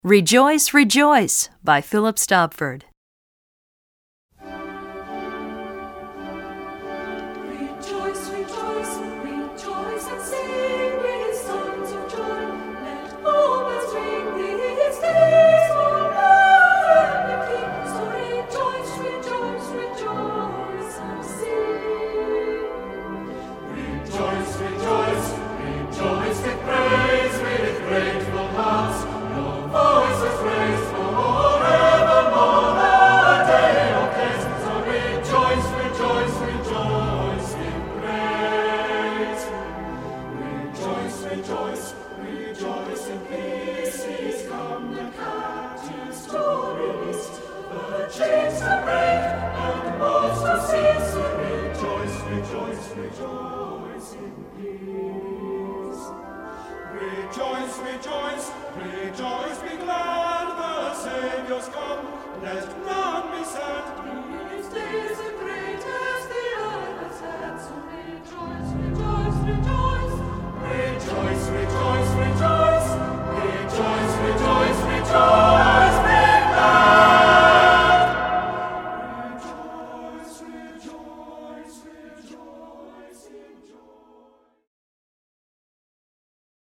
Rejoice, Rejoice by Philip Stopford. Rejoice, rejoice, rejoice and sing with songs of joy. Let all bells ring these days for love and the King. So rejoice, rejoice, rejoice and sing. Rejoice, rejoice, rejoice with praise, with grateful hearts. Your voices raised forevermore. The day of praise. So rejoice, rejoice, rejoice in praise. Rejoice, rejoice, rejoice in peace. He's come, the captives to release. The chains to break and wars to cease. So rejoice, rejoice, rejoice in peace. Rejoice, rejoice, rejoice, be glad, the Saviour's come. Let